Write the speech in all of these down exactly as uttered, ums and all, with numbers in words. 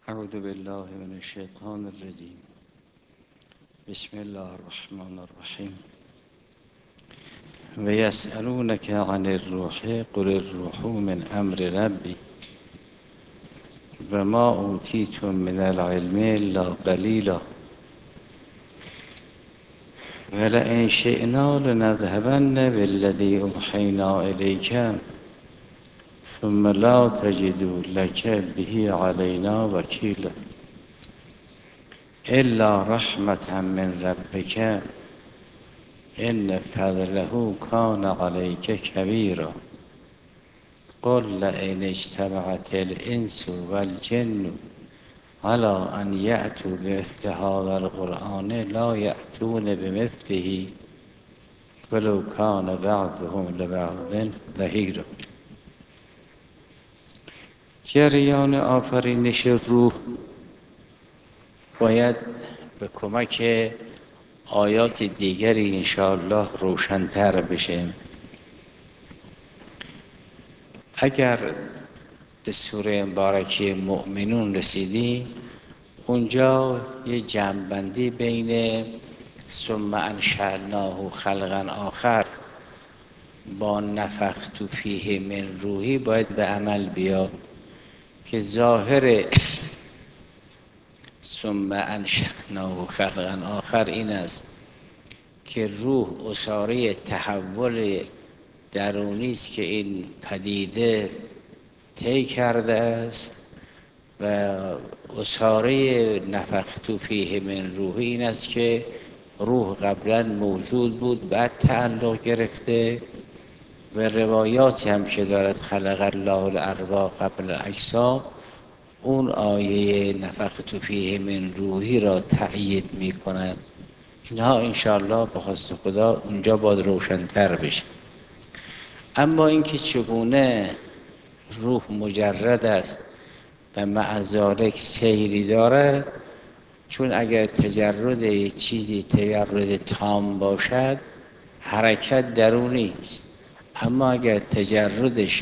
اعوذ بالله من الشیطان الرجیم. بسم الله الرحمن الرحیم. و یسألونک عن الروح قل الروح من امر ربی و ما اوتیتم من العلم الا قلیلا ولئن شئنا لنذهبن بالذی اوحینا الیک ثم لا تجد لك به علينا وكيلا إلا رحمة من ربك إن فضله كان عليك كبيرا قل لئن اجتمعت الإنس والجن على أن يأتوا بمثل هذا القرآن لا يأتون بمثله ولو كان بعضهم لبعض ظهيرا. جریان آفرینش روح باید به کمک آیات دیگری انشاءالله روشن‌تر بشه. اگر به سوره مبارکه مؤمنون رسیدی، اونجا یه جمع‌بندی بین ثم انشأناه خلقا آخر با نفخت فیه من روحی باید به عمل بیاد که ظاهر ثم انشأناه خلقا آخر این است که روح اصاره تحول درونی است که این پدیده طی کرده است و اصاره نفخت فیه من روحی این است که روح قبلا موجود بود بعد تعلق گرفته و روایاتی هم که دارد خلق الله الارواح قبل الاجسام اون آیه نفخت فیه من روحی را تأیید می کند. اینها انشاءالله به خواست خدا اونجا باید روشن‌تر بشه. اما اینکه چگونه روح مجرد است و مع ذالک سیری داره، چون اگر تجرد چیزی تجرد تام باشد حرکت درونی است، اما اگر تجردش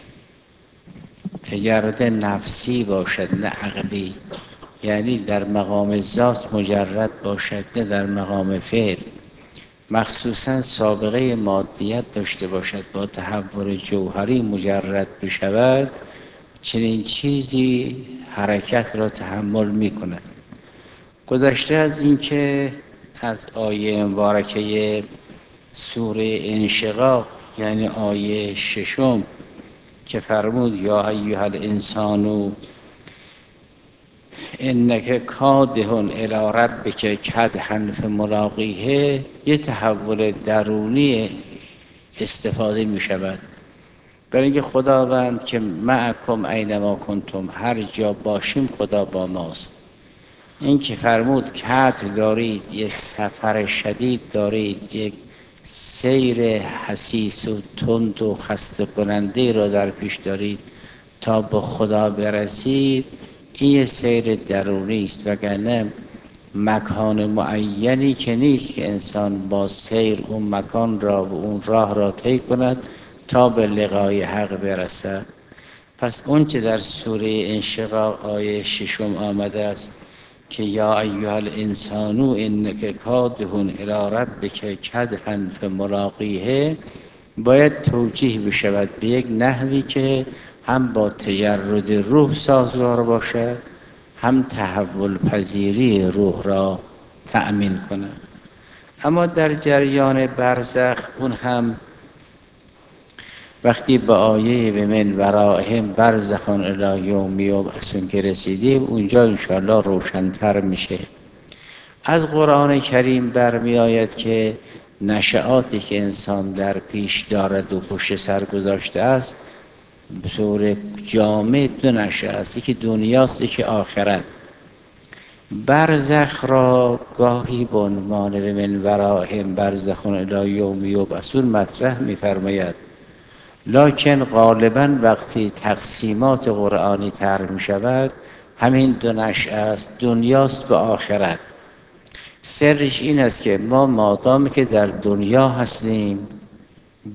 تجرد نفسی باشد نه عقلی، یعنی در مقام ذات مجرد باشد نه در مقام فعل، مخصوصا سابقه مادیت داشته باشد با تحول جوهری مجرد بشود، چنین چیزی حرکت را تحمل می کند. گذشته از این که از آیه مبارکه سوره انشقاق یعنی آیه ششم که فرمود یا ایها الانسان انک کادح الی ربک کدحا فملاقیه، یه تحول درونی استفاده می شود. برای اینکه خداوند که معکم اینما کنتم، هر جا باشیم خدا با ماست. این که فرمود کدح دارید، یه سفر شدید دارید، یک سیر حسیس و تند و خسته کننده را در پیش دارید تا به خدا برسید، این یه سیر درونی است، وگرنه مکان معینی که نیست که انسان با سیر اون مکان را و اون راه را طی کند تا به لقای حق برسد. پس اون چه در سوره انشقاق آیه ششم آمده است که یا ایها الانسان انک کادح الی ربک کدحا فملاقیه، باید توجیه بشود به یک نحوی که هم با تجرد روح سازگار باشد، هم تحول پذیری روح را تأمین کند. اما در جریان برزخ اون هم وقتی به آیه و من ورائهم برزخ الی یوم یبعثون که رسیدیم، اونجا انشاءالله روشن‌تر میشه. از قرآن کریم برمی آید که نشأاتی که انسان در پیش دارد و پشت سر گذاشته است به صورت جامع دو نشأه است، یکی دنیاست یکی آخرت. برزخ را گاهی به عنوان و من ورائهم برزخ الی یوم یبعثون مطرح می‌فرماید، لکن غالباً وقتی تقسیمات قرآنی طرح می شود همین دو نشأه است، دنیاست و آخرت. سرش این است که ما مادامی که در دنیا هستیم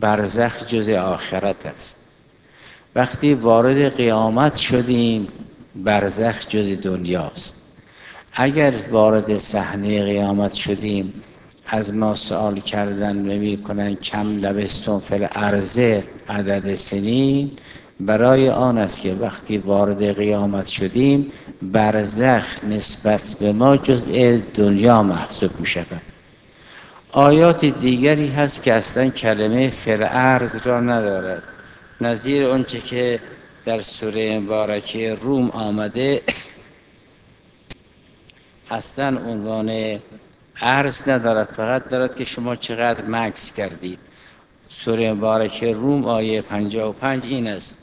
برزخ جز آخرت است. وقتی وارد قیامت شدیم برزخ جز دنیاست. اگر وارد صحنه قیامت شدیم از ما سوال کردن نمی کنن کم لبستون فی الارض عدد سنین، برای آن است که وقتی وارد قیامت شدیم برزخ نسبت به ما جزء دنیا محسوب می شود. آیات دیگری هست که اصلا کلمه فی الارض را ندارد، نظیر اونچه که در سوره مبارکه روم آمده اصلا عنوان عرض ندارد، فقط دارد که شما چقدر مکث کردید. سوره مبارکه روم آیه پنجاه و پنج این است: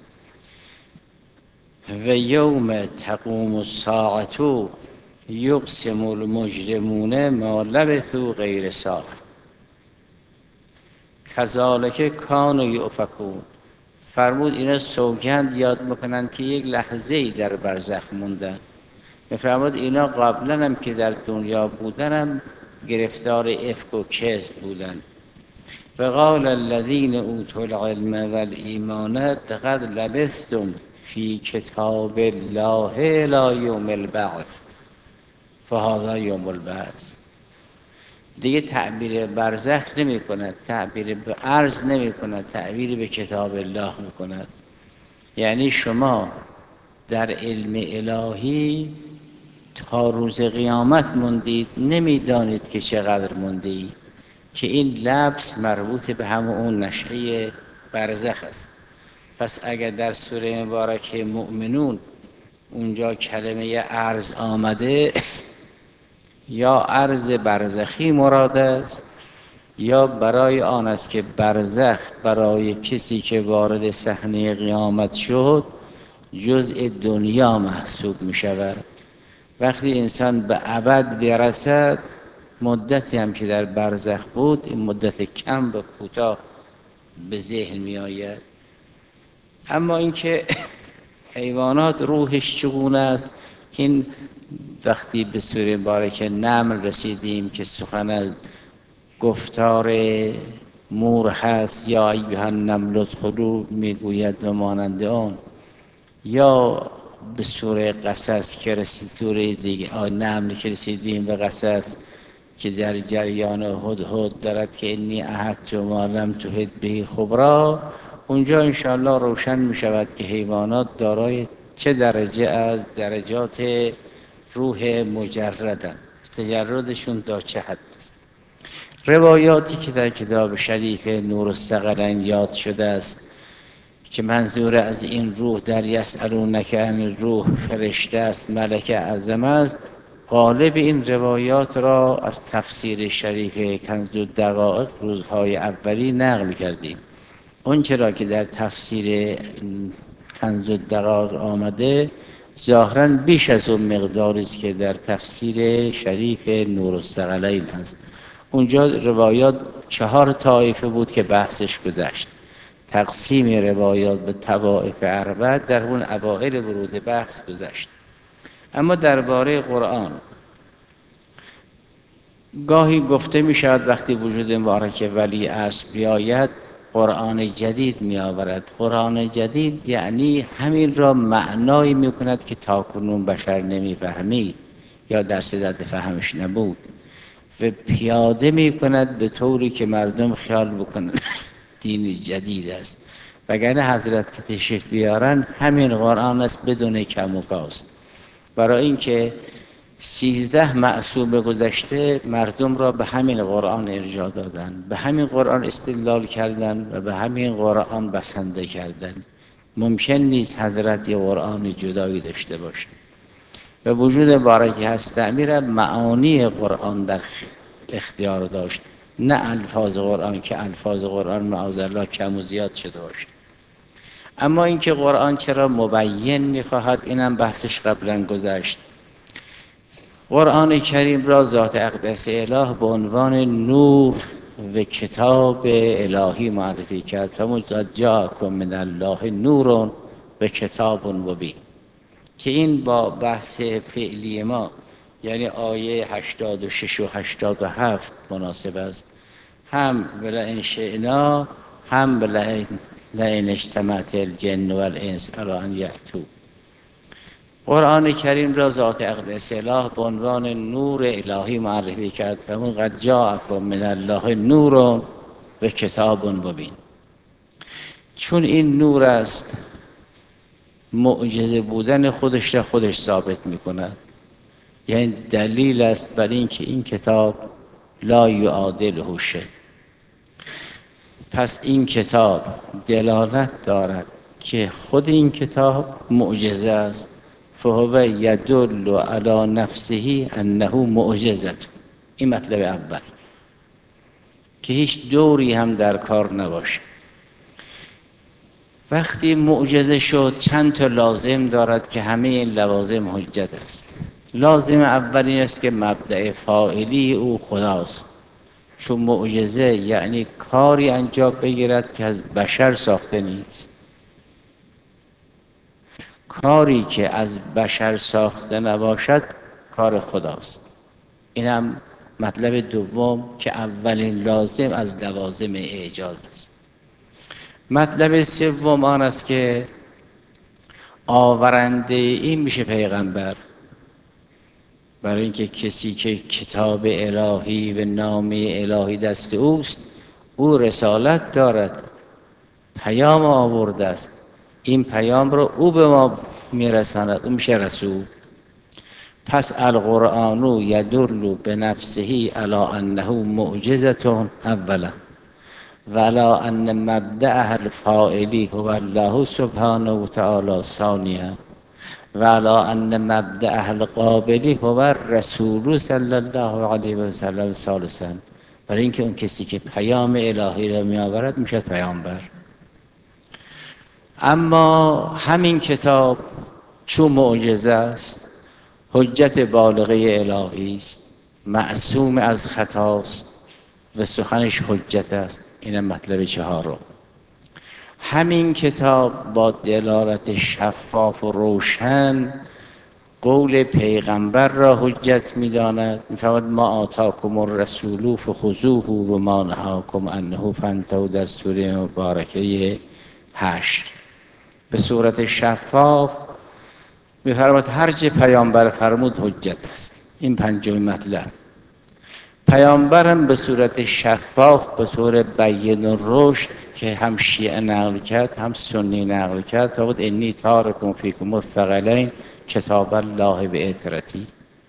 و یوم تقوم الساعة یقسم المجرمون ما لبثوا غیر ساعة کذالک کانوا یؤفکون. فرمود اینا سوگند یاد میکنند که یک لحظه ای در برزخ موندن. میفرمود اینا قبلا هم که در دنیا بودن هم گرفتار افک و کذب بودن. و قال الذین اوتوا العلم والایمان قد لبثتم فی کتاب الله الی یوم البعث فهذا یوم البعث. دیگه تعبیر برزخ نمی کند، تعبیر به عرض نمی کند، تعبیر به کتاب الله می کند. یعنی شما در علم الهی تا روز قیامت موندید، نمیدانید که چقدر موندید، که این لبس مربوط به همون اون نشأه برزخ است. پس اگر در سوره مبارکه مؤمنون اونجا کلمه عرض آمده یا عرض برزخی مراد است یا برای آن است که برزخ برای کسی که وارد صحنه قیامت شد جزء دنیا محسوب می شود. وقتی انسان به ابد برسد، مدتی هم که در برزخ بود این مدت کم به کوتاه به ذهن می آید. اما اینکه حیوانات روحش چگونه است، این وقتی به سوره مبارکه نمل رسیدیم که سخن از گفتار مور هست، یا ایها النمل ادخلوا میگوید و مانند آن، یا به سوره قصص که رسید، سوره دیگه آ نمل که رسیدیم به قصص که در جریان هدهد دارد که انی احدت ما لم تحط به خبرا، اونجا انشاءالله روشن می شود که حیوانات دارای چه درجه از درجات روح مجردند، تجردشون تا چه حد است. روایاتی که در کتاب شریف نور الثقلین یاد شده است که منظور از این روح در یسألونک عن الروح فرشته است، ملک اعظم است، غالب این روایات را از تفسیر شریف کنز الدقایق روزهای اولی نقل کردیم. اون چرا که در تفسیر کنز الدقایق آمده ظاهراً بیش از اون مقداری است که در تفسیر شریف نور الثقلین هست. اونجا روایات چهار طایفه بود که بحثش گذشت. تقسیم روایات به طوائف اربع در اون اوائل ورود بحث گذشت. اما درباره قرآن گاهی گفته می شود وقتی وجود مبارک ولی عصر بیاید قرآن جدید می آورد. قرآن جدید یعنی همین را معنایی می کند که تاکنون بشر نمی فهمید یا در صدد فهمش نبود و پیاده می کند به طوری که مردم خیال بکنند دین جدید است. وگرنه حضرت که تشریف بیارن همین قرآن است بدون کم و کاست. برای اینکه سیزده معصوم گذشته مردم را به همین قرآن ارجاع دادن، به همین قرآن استدلال کردن و به همین قرآن بسنده کردن. ممکن نیست حضرت یه قرآن جدایی داشته باشه. و وجود مبارک هست تعمیر معانی قرآن در اختیار داشت، نه الفاظ قرآن که الفاظ قرآن معاذالله کم و زیاد شده باشه. اما اینکه قرآن چرا مبین میخواهد اینم بحثش قبلا گذشت. قرآن کریم را ذات اقدس اله به عنوان نور و کتاب الهی معرفی کرد. همون جاءکم من الله نور و کتاب مبین که این با بحث فعلی ما یعنی آیه هشتاد و شش و هشتاد و هفت مناسب است. هم ولئن شئنا هم ولئن اجتمعت الجن والانس علی ان یأتوا. قرآن کریم را ذات اقدس الله به عنوان نور الهی معرفی کرد و من قد جاءکم من الله نور و کتاب مبین. چون این نور است معجزه بودن خودش را خودش ثابت می کند، یعنی دلیل است بر این که این کتاب لا یعادله شیء. پس این کتاب دلالت دارد که خود این کتاب معجزه است. فهو یدل علی نفسه انه معجزه. این مطلب اول، که هیچ دوری هم در کار نباشه. وقتی معجزه شد چند تا لازم دارد که همه این لوازم حجت است. لازم اول این است که مبدأ فاعلی او خداست، چون معجزه یعنی کاری انجام بگیرد که از بشر ساخته نیست. کاری که از بشر ساخته نباشد کار خداست. اینم مطلب دوم که اولین لازم از لوازم اعجاز است. مطلب سوم آن است که آورنده این میشه پیغمبر، برای اینکه کسی که کتاب الهی و نامه الهی دست اوست، او رسالت دارد، پیام آورده است، این پیام رو او به ما میرساند، او میشه رسول. پس القرآن یدل بنفسه علی انه معجزة اولا و علی ان مبدأ الفاعلی هو الله سبحانه و تعالی ثانیا و علی ان مبدأ القابلی هو الرسول صلی الله علیه و سلم ثالثا. برای اینکه اون کسی که پیام الهی را می آورد میشه پیامبر. اما همین کتاب چون معجزه است، حجت بالغه الهی است، معصوم از خطاست و سخنش حجت است. این مطلب چهارم. همین کتاب با دلالت شفاف و روشن قول پیغمبر را حجت می‌داند. می‌فرماید ما آتاکم الرسول فخذوه و ما نهاکم عنه فانتهوا، در سوره مبارکه هشت. به صورت شفاف می‌فرماید هر چه پیامبر فرمود حجت است. این پنجمین مطلب. پیامبرم به صورت شفاف به طور بیان و رشد که هم شیعه نقل کرد هم سنی نقل کرد، فرمود انی تارکم فیکم الثقلین کتاب الله به اطرتی.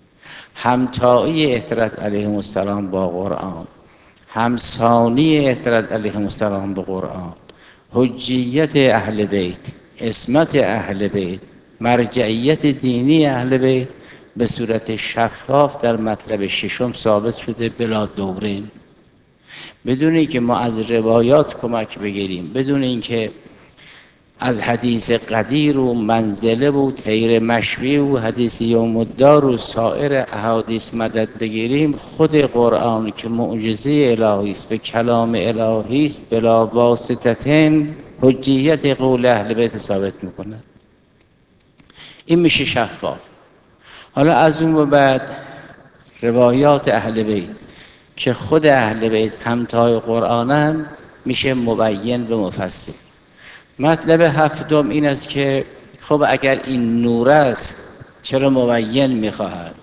همتایی اطرت علیهم السلام با قرآن، همسانی اطرت علیهم السلام به قرآن، حجیت اهل بیت، عصمت اهل بیت، مرجعیت دینی اهل بیت به صورت شفاف در مطلب ششم ثابت شده بلا دورین، بدون اینکه ما از روایات کمک بگیریم، بدون اینکه از حدیث قدیر و منزله و تیر مشوی و حدیث یوم الدار و سایر احادیث مدد بگیریم. خود قرآن که معجزه الهی است، به کلام الهی است، بلا واسطتین حجیت قول اهل بیت ثابت میکنه. این میشه شفاف. حالا از اون به بعد روایات اهل بیت که خود اهل بیت همتای قرآنن میشه مبین و مفصل. مطلب هفتم این است که خب اگر این نور است چرا مبین میخواهد؟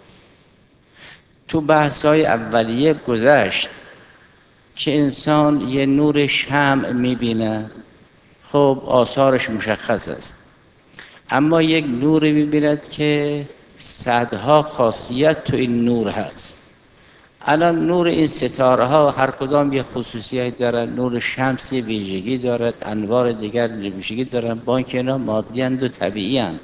تو بحث‌های اولیه گذشت که انسان یه نور شمع میبینه، خب آثارش مشخص است، اما یک نور میبیند که صدها خاصیت تو این نور هست. الان نور این ستاره ها هر کدام یک خصوصیت دارن. نور شمس ویژگی دارد، انوار دیگر ویژگی دارن، با اینکه اینا مادی اند و طبیعی اند.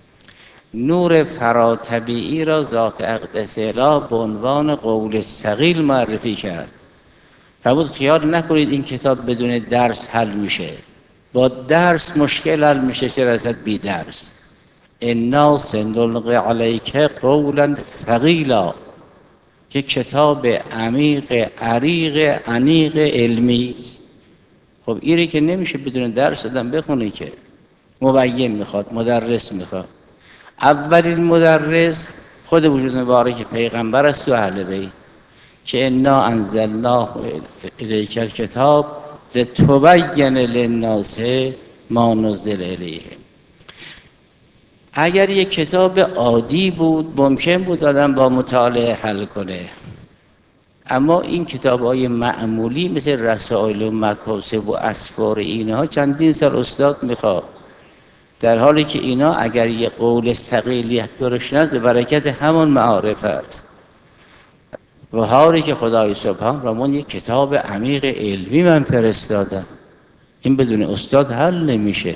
نور فراطبیعی را ذات اقدس اله به عنوان قول ثقیل معرفی کرد. فرمود خیال نکنید این کتاب بدون درس حل میشه. با درس مشکل حل میشه، چه رسد بی درس. انا سنلقی علیک قولا ثقیلا، که کتاب عمیق عریق عنیق علمی است. خب اینی که نمیشه بدون درس آدم بخونه، که مبین میخواد، مدرس میخواد. اولین مدرس خود وجود مبارک پیغمبر است و اهل بیت، که انا انزلناه الیک الکتاب لتبین للناس ما نزل الیهم. اگر یک کتاب عادی بود ممکن بود آدم با مطالعه حل کنه، اما این کتاب‌های معمولی مثل رسائل و مکاسب و اسفار اینها چندین سال استاد میخواد، در حالی که اینا اگر یه قول ثقیلی درش نست به برکت همون معارف است. و حالی که خدای سبحان و من یک کتاب عمیق علمی من فرستادم، این بدون استاد حل نمیشه.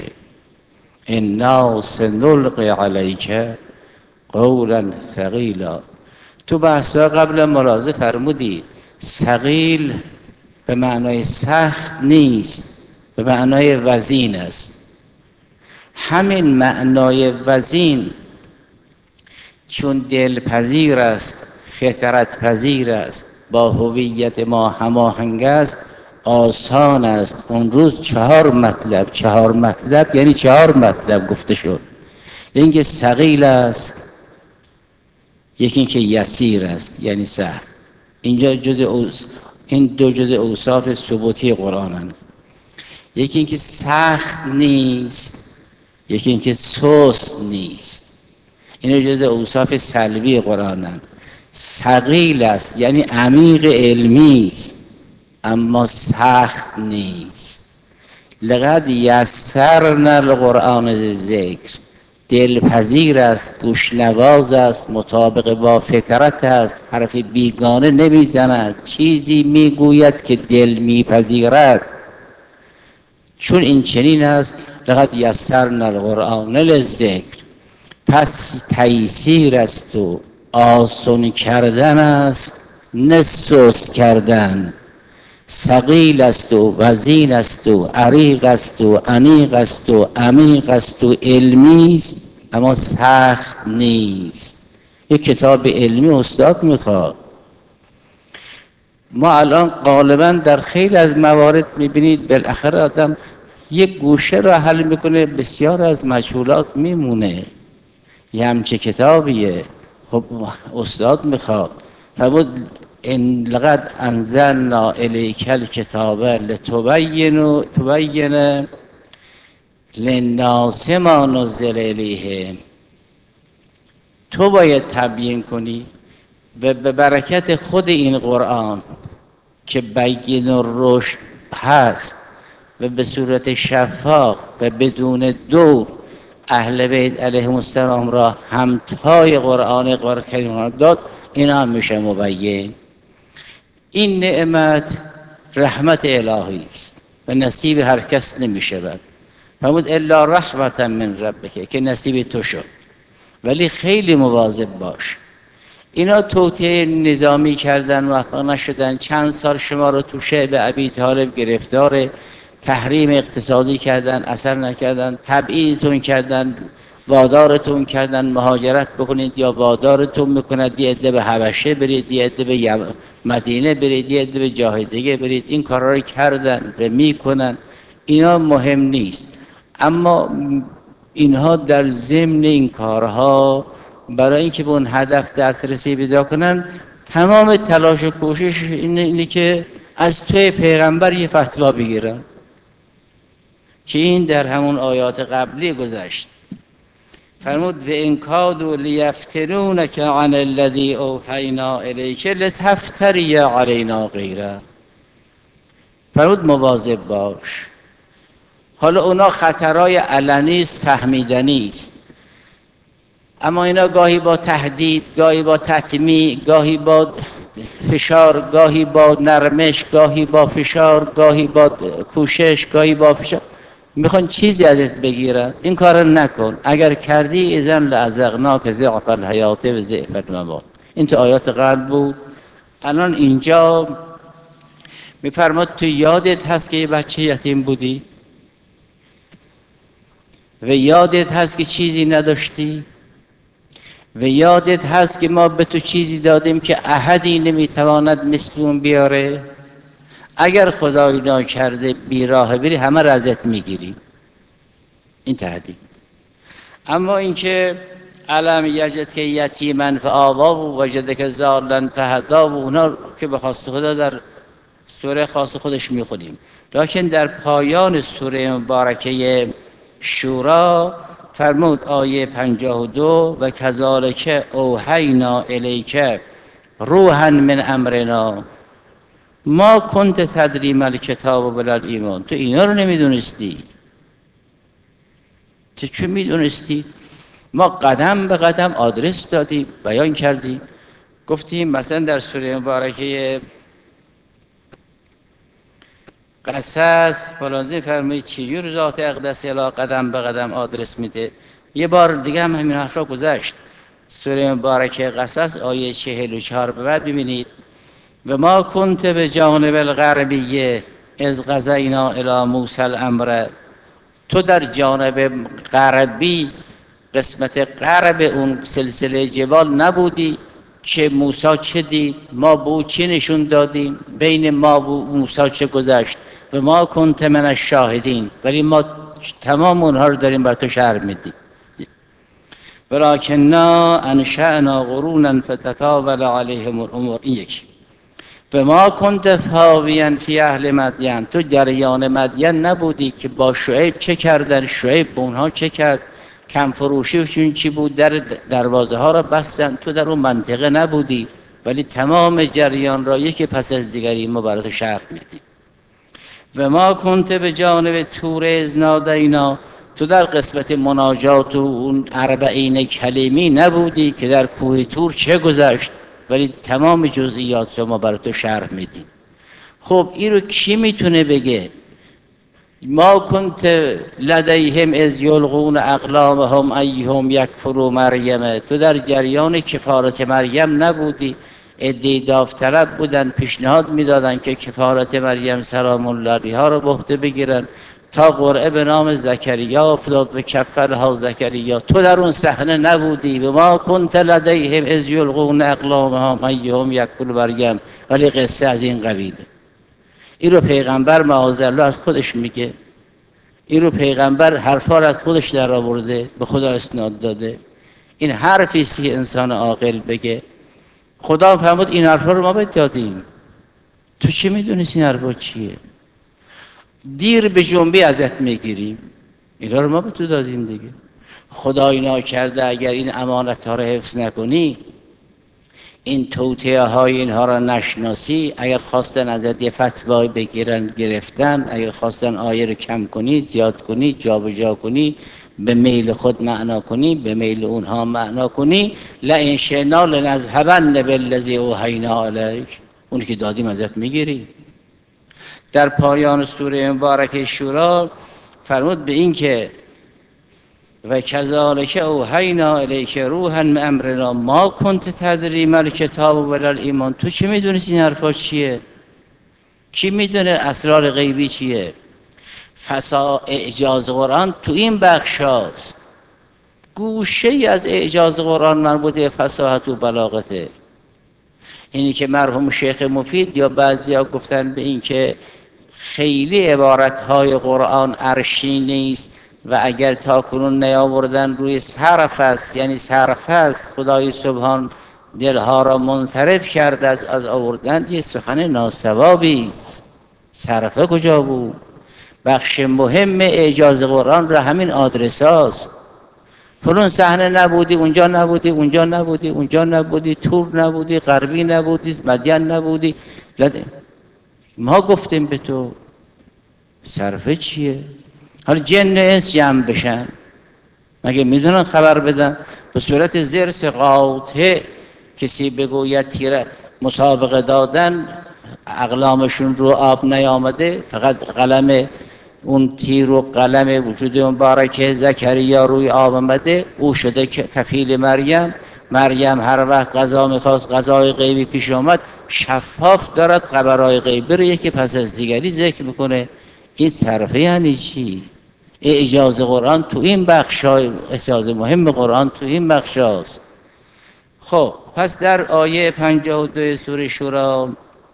انا سنلقی علیک قولا ثقیلا. تو بحثا قبل ملاحظه فرمودید ثقیل به معنای سخت نیست، به معنای وزین است. همین معنای وزین چون دلپذیر است، فطرت پذیر است، با هویت ما هماهنگ است، آسان است. اون روز چهار مطلب چهار مطلب یعنی چهار مطلب گفته شد. اینکه ثقیل است، یکی اینکه یسیر است یعنی سهل. اینجا جزء اوص... این دو جزء اوصاف ثبوتی قرآنند. یکی اینکه سخت نیست، یکی اینکه سست نیست. این جزء اوصاف سلبی قرآنند. ثقیل است یعنی عمیق علمی است اما سخت نیست. لقد یسرنا القرآن ذکر، دلپذیر است، گوشنواز است، مطابق با فطرت است، حرف بیگانه نمیزند، چیزی میگوید که دل میپذیرد. چون این چنین است لقد یسرنا القرآن للذکر، پس تیسیر است و آسان کردن است نه سست کردن. ثقیل است و وزین است و عریق است و عمیق است و عمیق است و علمی است اما سخت نیست. یک کتاب علمی استاد میخواد. ما الان غالبا در خیلی از موارد میبینید بالاخره آدم یک گوشه را حل میکنه، بسیار از مجهولات میمونه. یه همچه کتابیه. خب استاد میخواد فرمود ان لقد انزلنا الیک الکتاب لتبین تبین للناس ما نزل الیهم. تو باید تبیین کنی و به برکت خود این قرآن که بین الرشد هست و به صورت شفاف و بدون دور اهل بیت علیهم السلام را همتای قرآن قرآن داد، اینا هم میشه مبین. این نعمت رحمت الهی است و نصیب هر کس نمیشود. فرمود الا رحمت من ربک، که نصیب تو شد. ولی خیلی مواظب باش. اینا توطئه نظامی کردن، موفق نشدن، چند سال شما رو تو شعب ابی طالب گرفتار تحریم اقتصادی کردن، اثر نکردن، تبعیدتون کردن، وادارتون کردن مهاجرت بکنید یا وادارتون میکند یه عده به حبشه برید، یه عده به مدینه برید، یه عده به جای دیگه برید. این کارا رو کردن و میکنن. اینا مهم نیست، اما اینها در ضمن این کارها برای اینکه به اون هدف دسترسی پیدا کنن تمام تلاش و کوشش اینه, اینه که از توی پیغمبر یه فتوا بگیرن، که این در همون آیات قبلی گذشت. فرمود و ان کادوا لیفتنونک عن الذی اوحینا الیک لتفتری علینا غیره. فرمود مواظب باش. حالا اونا خطرهای علنی است، فهمیدنی است، اما اینا گاهی با تهدید، گاهی با تطمیع، گاهی با فشار، گاهی با نرمش، گاهی با فشار، گاهی با کوشش، گاهی با فشار میخوان چیزی ازت بگیرن. این کار نکن. اگر کردی اذن لازقناک ضعف الحیات و ضعف الممات. این تو آیات قبل بود. الان اینجا میفرماد تو یادت هست که یه بچه یتیم بودی و یادت هست که چیزی نداشتی و یادت هست که ما به تو چیزی دادیم که احدی نمیتواند مثل اون بیاره. اگر خدای ناکرده بیراه بری همه را ازت میگیری. این تهدید. اما اینکه علم یجد که یتیمن فآوا و وجدک ضالا فهدا و اونا که به خواست خدا در سوره خاص خودش میخونیم، لکن در پایان سوره مبارکه شورا فرمود آیه پنجاه و دو و کذالک اوحینا الیک روحا من امرنا ما کنت تدری ما الکتاب ولا الایمان. تو اینا رو نمیدونستی، تو چه میدونستی؟ ما قدم به قدم آدرس دادیم، بیان کردیم، گفتیم مثلا در سوره مبارکه قصص فلانزی فرمایید چجور ذات اقدس الی قدم به قدم آدرس میده. یه بار دیگه هم همین حرف را گذشت. سوره مبارکه قصص آیه چهل و چهار به بعد ببینید و ما کنت به جانب الغربیه از قضینا الی موسی الامر. تو در جانب غربی، قسمت غرب اون سلسله جبال نبودی که موسی چه دید، ما به او چه نشون دادیم، بین ما و موسی چه گذشت. و ما کنت من الشاهدین، ولی ما تمام اونها رو داریم بر تو شرح میدیم. ولکننا انشأنا قرونا فتطاول علیهم الامور. این یکی. و ما کنت ثاویا فی اهل مدین. تو جریان مدین نبودی که با شعیب چه کردن، شعیب به اونها چه کرد، کم فروشیشون چی بود، در دروازه ها را بستن، تو در اون منطقه نبودی، ولی تمام جریان را یکی پس از دیگری ما برای تو شرح میدیم. و ما کنت به جانب طور اذ نادینا. تو در قسمت مناجات و اون اربعین کلمی نبودی که در کوه طور چه گذشت، ولی تمام جزئیات رو ما برای تو شرح میدیم. خب این رو کی میتونه بگه؟ ما کنت لدیهم اذ یلقون اقلامهم ایهم یکفر مریم. تو در جریان کفارت مریم نبودی، عده‌ای داوطلب بودن، پیشنهاد میدادن که کفارت مریم سلام الله علیها رو به عهده بگیرن تا قرعه به نام زکریا افتاد و کفلها زکریا. تو در اون صحنه نبودی. و ما کنت لدیهم اذ یلقون اقلامهم ایهم یکفر مریم. ولی قصه از این قبیله. این رو پیغمبر معاذالله از خودش میگه، این رو پیغمبر حرفا رو از خودش در آورده، به خدا اسناد داده. این حرفی است که انسان عاقل بگه. خدا فرمود این حرفا رو ما بهت دادیم، تو چه میدونی این حرفا چیه؟ دیر به جنبی ازت میگیریم، اینا رو ما به تو دادیم دیگه. خدا اینا کرده اگر این امانت ها رو حفظ نکنی، این توطئه های اینها را نشناسی، اگر خواستن ازت یه فتوای بگیرن گرفتن، اگر خواستن آیه رو کم کنی، زیاد کنی، جابجا کنی، به میل خود معنا کنی، به میل اونها معنا کنی، لئن شئنا لنذهبن بالذی اوحینا الیک. اونی که دادیم ازت میگیری. در پایان سوره مبارکه شورا فرمود به این که و کذالک اوحینا الیک روحا من امرنا ما کنت تدری ما الکتاب ولا الایمان. تو چه میدونی این حرفا چیه؟ کی میدونه اسرار غیبی چیه؟ فسا اعجاز قرآن تو این بخش هاست. گوشه ای از اعجاز قرآن مربوط به فصاحت و بلاغته. اینی که مرحوم شیخ مفید یا بعضی ها گفتن به این که خیلی عبارتهای قرآن عرشی نیست و اگر تا کنون نیاوردن روی صرف است، یعنی صرف است، خدای سبحان دلها را منصرف کرده از از آوردن، یه سخن ناسوابی است. صرفه کجا بود؟ بخش مهم اعجاز قرآن را همین آدرس هاست. فلان صحنه نبودی، اونجا نبودی، اونجا نبودی، اونجا نبودی، تور نبودی، غربی نبودی، مدین نبودی. ما گفتیم به تو صرفه چیه؟ حالا جن انس جمع بشن مگه میدونن خبر بدن؟ به صورت زرس قاطع کسی بگوید تیره مسابقه دادن، اقلامشون رو آب نیامده، فقط قلم اون تیر و قلم وجود مبارکه زکریا روی آب آمده، او شده کفیل مریم. مریم هر وقت غذا میخواست، غذای غیبی پیش آمد، شفاف دارد خبرهای غیبی رو یکی پس از دیگری ذکر میکنه. این صرفه یعنی چی؟ اعجاز قرآن تو این بخش های، اعجاز مهم قرآن تو این بخش هاست. خب پس در آیه پنجاه و دو سوره شورا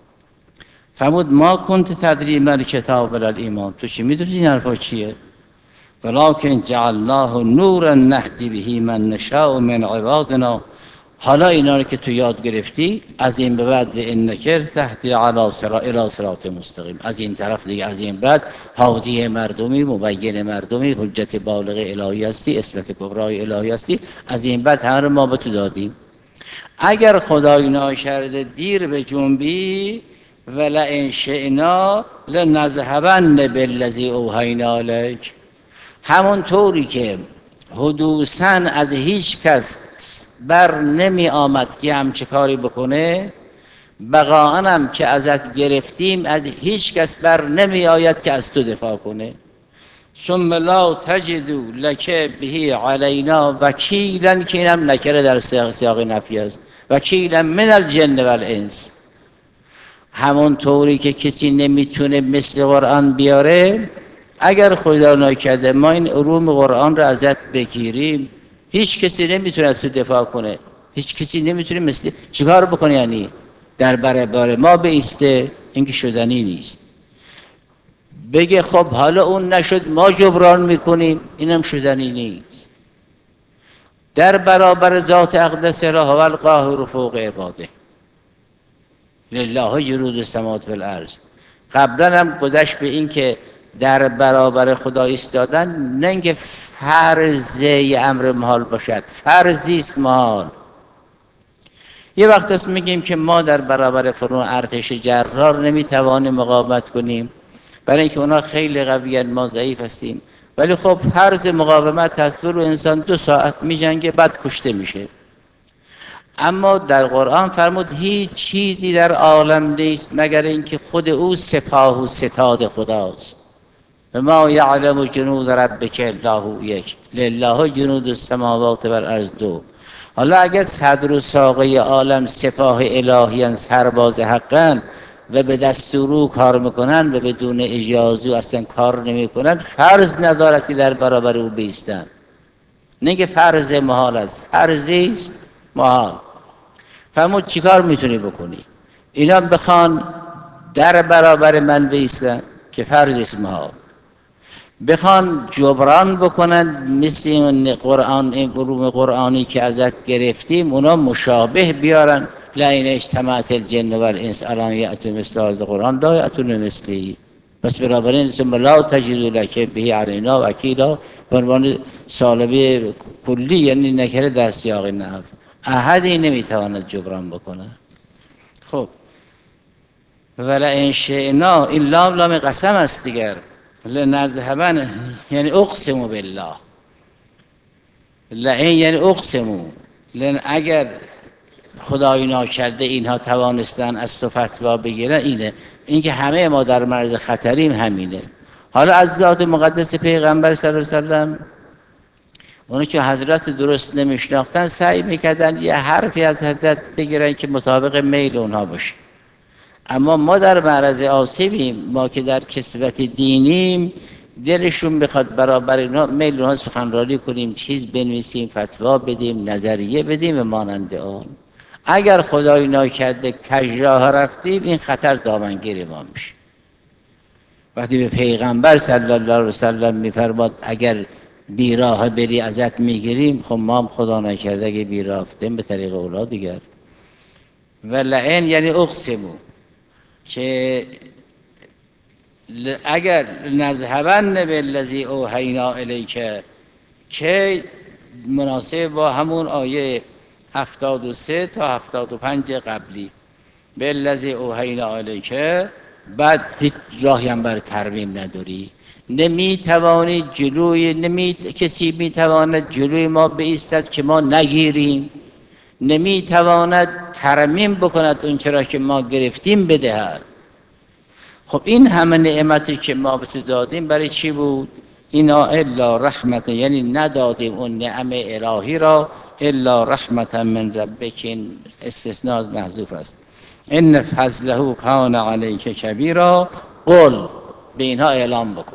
فرمود ما کنت تدری ما الکتاب ولا الایمان. تو چی میدونی این حرفا چیه؟ ولکن جعلناه نورا نهدی به من نشاء من عبادنا حالا اینا رو که تو یاد گرفتی، از این به بعد انکر تحت علی صراط الی صراط مستقیم، از این طرف دیگه از این بعد هادی مردمی، مبین مردمی، حجت بالغ الهی هستی، اسمت کبرای الهی هستی، از این بعد همه رو ما به تو دادیم. اگر خدای ناکرده دیر به جنبی، ولئن شئنا لنذهبن بالذی اوحینا الیک، همون طوری که حدوثاً از هیچ کس بر نمی آمد که همچه کاری بکنه، بقاءً هم که ازت گرفتیم از هیچ کس بر نمی آید که از تو دفاع کنه. ثم لا تجدوا لک به علینا وکیلا، که اینم نکره در سیاق نفی است، وکیلا من الجن والانس، همون طوری که کسی نمیتونه مثل قرآن بیاره، اگر خدا نکرده ما این علوم قرآن رو ازت بگیریم، هیچ کسی نمیتونه از تو دفاع کنه، هیچ کسی نمیتونه مثل چیکار بکنه، یعنی در برابر ما بایسته، این که شدنی نیست. بگه خب حالا اون نشد ما جبران میکنیم، اینم شدنی نیست. در برابر ذات اقدس را هو القاهر فوق عباده، لله جنود السماوات والارض. قبلا هم گذشت به این که در برابر خدا ایستادن نه اینکه فرض امر محال باشد، فرضی است محال. یه وقت است میگیم که ما در برابر فرون ارتش جرار نمیتوانیم مقاومت کنیم، برای اینکه اونا خیلی قویان، ما ضعیف هستیم، ولی خب فرض مقاومت هست، رو انسان دو ساعت میجنگه بعد کشته میشه. اما در قرآن فرمود هیچ چیزی در عالم نیست مگر اینکه خود او سپاه و ستاد خداست. و ما یعلم جنود ربک الا یک، لله جنود السماوات والارض دو. حالا اگر صدر و ساقه عالم سپاه الهیان، سرباز حقن و به دستور او کار میکنن و بدون اجازه اصلا کار نمیکنن، فرض ندارد که در برابر او بیستن. نه که فرض محال است، فرضی است محال. فرمود چیکار میتونی بکنی؟ اینا بخوان در برابر من بیستن که فرض است محال، بخوان جبران بکنن مثل این قرآن، این علوم قرآنی که ازت گرفتیم اونا مشابه بیارن، لئن اجتمعت الجن والانس علی ان یأتوا مثل هذا القرآن لا یأتون مثله. بس بنابراین ثم لا تجدوا لک به علینا وکیلا به عنوان سالبه کلی، یعنی نکره در سیاق نحو، احدی نمیتواند جبران بکنه. خب ولئن شئنا، این لام لام قسم است دیگر، لنذهبن یعنی اقسم بالله، لئن یعنی اقسمو، لن اگر خدای ناکرده اینها توانستن از تو فتوا بگیرن، اینه اینکه همه ما در معرض خطریم، همینه. حالا از ذات مقدس پیغمبر صلی الله علیه و سلم، اونو که حضرت درست نمیشناختن سعی میکردن یه حرفی از حضرت بگیرن که مطابق میل اونها باشه. اما ما در معرض آسیبیم، ما که در کسوت دینیم، دلشون بخواد برابر اینا میل اونها سخنرانی کنیم، چیز بنویسیم، فتوا بدیم، نظریه بدیم و مانند آن. اگر خدای ناکرده کج راه رفتیم، این خطر دامنگیر ما میشه. وقتی به پیغمبر صلی الله علیه و سلم میفرماد اگر بیراه بری ازت میگیریم، خب ما هم خدا نکرده اگه بیراه افتیم به طریق اولا دیگر. و لئن یعنی اقسمو، که اگر نذهبن بالذی اوحینا الیک، که مناسب با همون آیه هفتاد و سه تا هفتاد و پنج قبلی، بالذی اوحینا الیک، بعد هیچ راهی هم بر ترمیم نداری، نمیتوانی جلوی نمی کسی میتواند جلوی ما بایستد که ما نگیریم، نمیتواند ترمیم بکند اون چرا که ما گرفتیم بدهد. خب این همه نعمتی که ما به تو دادیم برای چی بود؟ اینا الا رحمت، یعنی ندادیم اون نعم الهی را الا رحمت من ربک، استثناء از محذوف است. ان فضله کان علیک کبیرا، قل، به اینها اعلام بکن،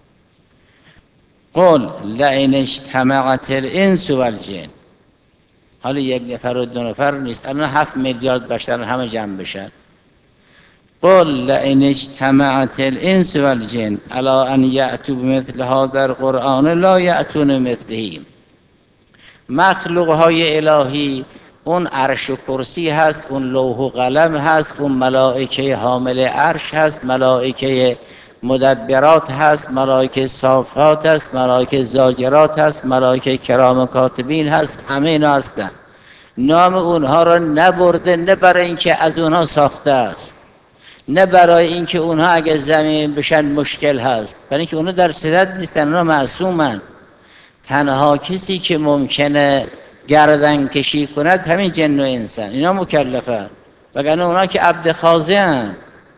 قل لئن اجتمعت الانس والجن. حالا یک نفر و دو نفر نیست، الان هفت میلیارد بشر همه جمع بشن. قل لئن اجتمعت الانس والجن علی ان یأتوا بمثل هذا القرآن لا یأتون مثله. مخلوق های الهی اون عرش و کرسی هست، اون لوح و قلم هست، اون ملائکه حامل عرش هست، ملائکه مدبرات هست، ملائکه صافات هست، ملائکه زاجرات هست، ملائکه کرام کاتبین هست، همه اینا هستن. نام اونها را نبرده، نه برای اینکه از اونها ساخته است، نه برای اینکه اونها اگه زمین بشن مشکل هست، برای اینکه اونها در صدد نیستن، اونها معصومن. تنها کسی که ممکنه گردن کشی کند همین جن و انسان، اینا مکلفن، وگرنه اونا که عبد خاضعن.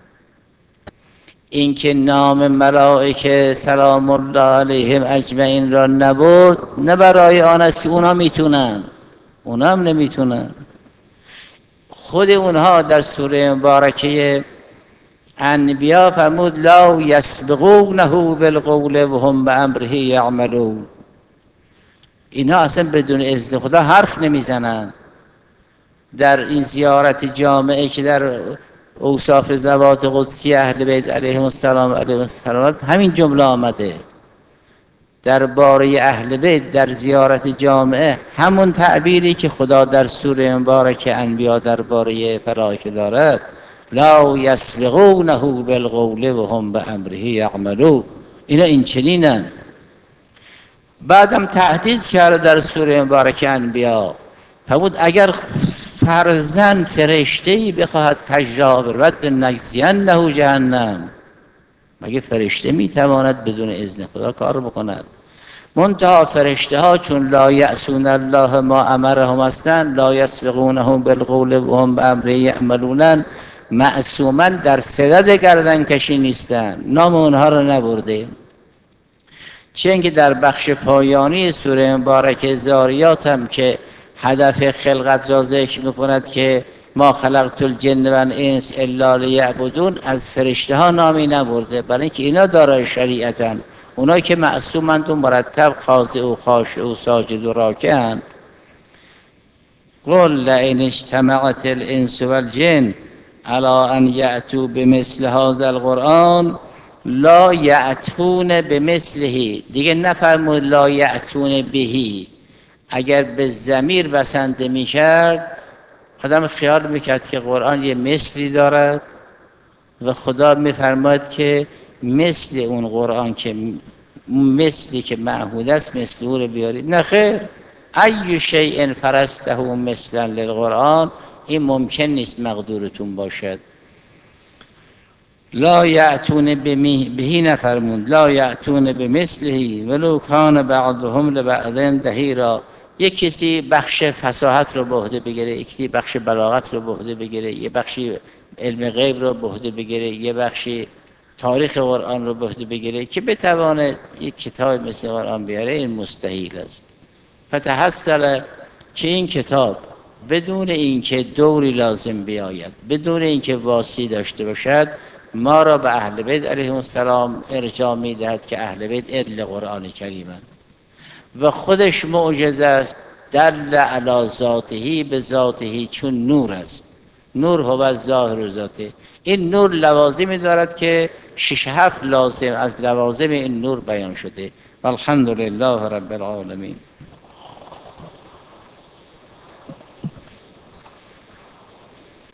این که نام ملائکه سلام الله علیهم اجمعین را نبرد، نه برای آن است که اونا میتونن، اونا هم نمیتونن. خود اونها در سوره مبارکه انبیا فرمود لا یسبقونه بالقول وهم بامره یعملون. اینا اصلا بدون اذن خدا حرف نمیزنن. در این زیارت جامعه که در اوصاف ذوات قدسی اهل بیت علیهم السلام علیهم السلام همین جمله آمده، درباره اهل بیت در زیارت جامعه همون تعبیری که خدا در سوره مبارکه انبیا درباره ملائکه دارد، لا یسبقونه بالقول وهم بامره یعملون. اینا این چنینن. بعدم تهدید کرد در سوره مبارکه انبیا، فرمود اگر فرزن فرشته‌ای بخواهد فجرا برود لنجزینه جهنم. مگه فرشته میتواند بدون اذن خدا کار بکند؟ منتها فرشته ها چون لا یعصون الله ما امرهم هستند، لا یسبقونه بالقول وهم بامره یعملون، معصوما در صدد گردن کشی نیستند. نام اونها را نبرده. چون که در بخش پایانی سوره مبارکه زاریات هم که هدف خلقت را ذکر میکند که ما خلقت الجن و الانس الا لیعبدون، از فرشته ها نامی نبرده، برای اینکه اینا دارای شریعتن، اونا که معصومند و مرتب خاضع و خاشع و ساجد و راکعند. قل لئن اجتمعت الانس والجن علی ان یأتوا بمثل هذا القرآن لا یأتون بمثله. دیگه نفرمود لا یأتون بهی. اگر به ضمیر بسنده میکرد آدم خیال میکرد که قرآن یه مثلی دارد و خدا میفرماید که مثل اون قرآن که مثلی که معهود است مثل او رو بیارید. نه خیر، ای شیء فرسته مثلا للقرآن، این ممکن نیست مقدورتون باشد. لا یأتون بهی نفرمود، لا یأتون بمثله ولو کان بعضهم لبعض ظهیرا. یک کسی بخش فصاحت رو به عهده بگیره، یک کسی بخش بلاغت رو به عهده بگیره، یک بخشی علم غیب رو به عهده بگیره، یک بخشی تاریخ قرآن رو به عهده بگیره که بتواند یک کتاب مثل قرآن بیاره، این مستحیل است. فتحصل که این کتاب بدون اینکه دوری لازم بیاید، بدون اینکه واسی داشته باشد، ما را به اهل بیت علیهم السلام ارجاع میدهد که اهل بیت عدل قرآن کریمند و خودش معجزه است. دل علی ذاته، به ذاته، چون نور است. نور هو ظاهر و ذاته. این نور لوازمی دارد که شش هفت لازم از لوازم این نور بیان شده. والحمد لله رب العالمین.